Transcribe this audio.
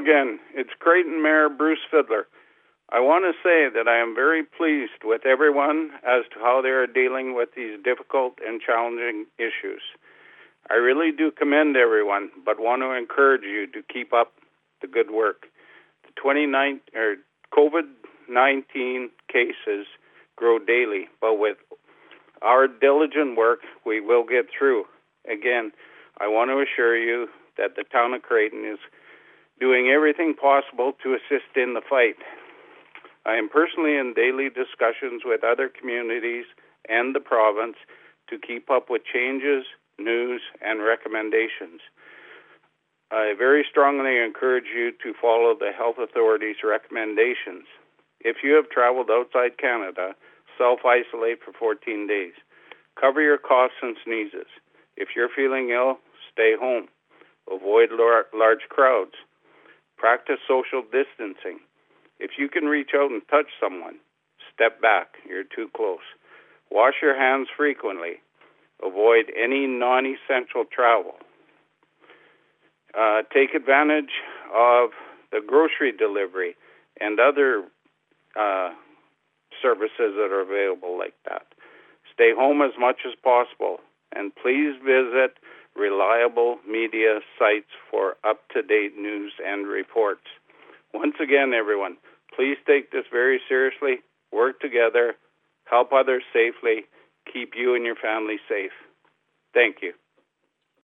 again. It's Creighton Mayor Bruce Fidler. I want to say that I am very pleased with everyone as to how they are dealing with these difficult and challenging issues. I really do commend everyone, but want to encourage you to keep up the good work. The COVID-19 cases grow daily, but with our diligent work, we will get through. Again, I want to assure you that the town of Creighton is doing everything possible to assist in the fight. I am personally in daily discussions with other communities and the province to keep up with changes, news, and recommendations. I very strongly encourage you to follow the health authorities' recommendations. If you have traveled outside Canada, self-isolate for 14 days. Cover your coughs and sneezes. If you're feeling ill, stay home. Avoid large crowds. Practice social distancing. If you can reach out and touch someone, step back. You're too close. Wash your hands frequently. Avoid any non-essential travel. Take advantage of the grocery delivery and other services that are available like that. Stay home as much as possible, and please visit reliable media sites for up-to-date news and reports. Once again, everyone, please take this very seriously, work together, help others safely, keep you and your family safe. Thank you.